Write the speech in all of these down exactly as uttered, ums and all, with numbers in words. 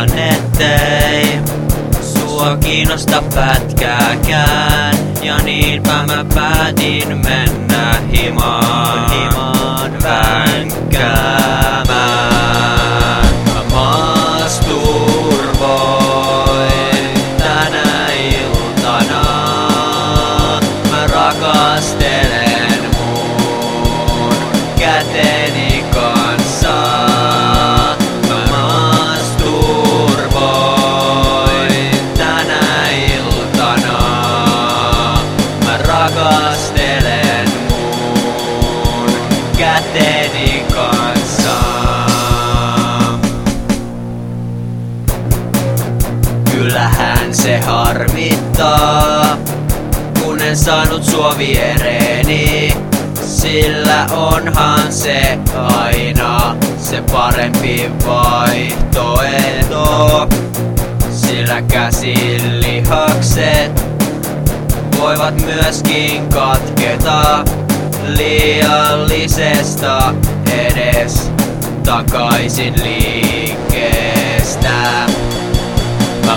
Luulen ettei sua kiinnosta pätkääkään, ja niinpä mä päätin mennä himaan, himaan vänkkäämään. Mä masturboin tänä iltana, mä rakastelen mun käteni kanssa. Mä masturboin tänä iltana, mä rakastelen mun käteni kanssa. Kyllähän se harmittaa, kun en saanut sua viereeni, sillä onhan se aina se parempi vaihtoehto. Sillä käsilihakset voivat myöskin katketa liiallisesta edes takaisin liikkeestä. Mä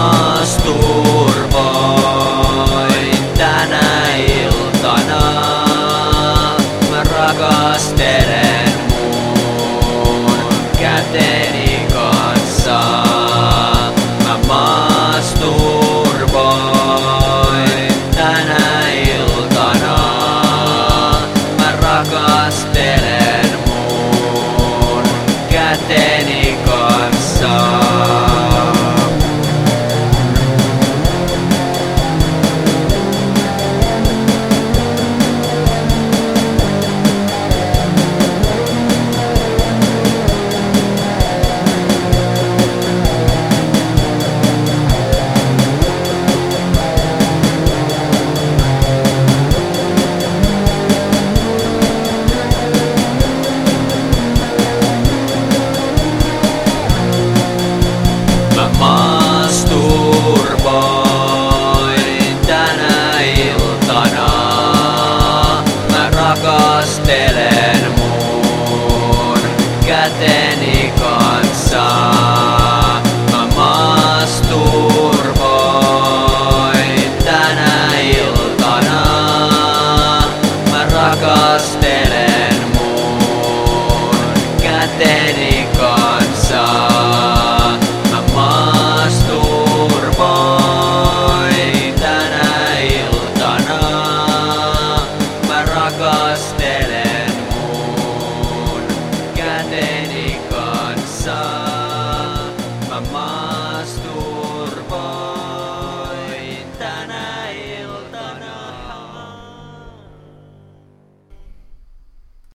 masturboin tänä iltana, mä rakastelen mun käteni kanssa. Mä masturboin tänä iltana, mä rakastelen mun käteni kanssa. Masturboin tänä iltana, mä rakastelen mun käteni